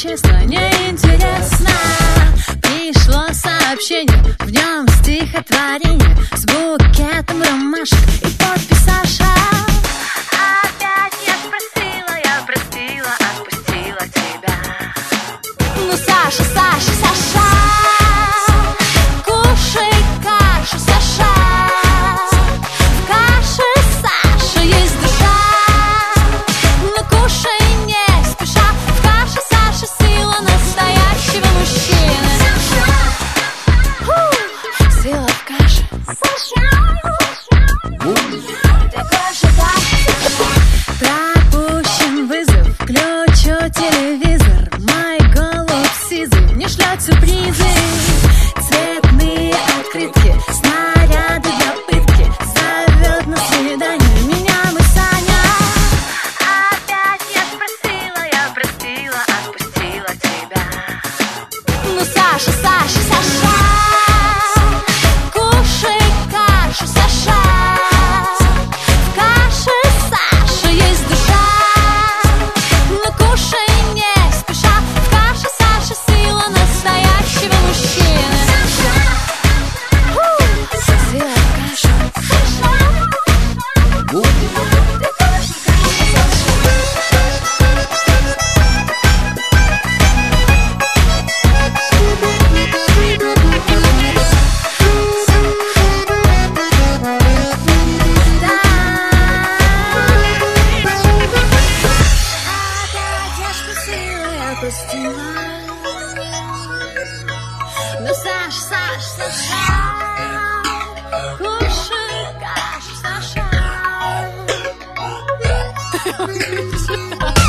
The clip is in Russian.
честно, неинтересно. Пришло сообщение, в нем стихотворение с букетом ромашек и подпись Саша. Опять я простила, отпустила тебя. Ну, Саша, Саша, Саша, кушай кашу, Саша. В каше, Саша, есть душа. Но кушай не спеша. В каше, Саша, сила настоящего мужчины. Сила в каше, Саша. Пропущен вызов, включу телевизор. Мой голубь сизый мне шлет сюрпризы. Цветные открытки, снаряды для пытки. Зовет на свидание меня мой Саня. Опять я простила, отпустила тебя. Ну, Саша, Саша, Саша, кушай кашу, Саша. В каше, Саша, есть душа. Но кушай не спеша. В каше, Саша, сила настоящего мужчины. Сила в каше. Ну, Саша, Саша, Саша, кушай кашу, Саша.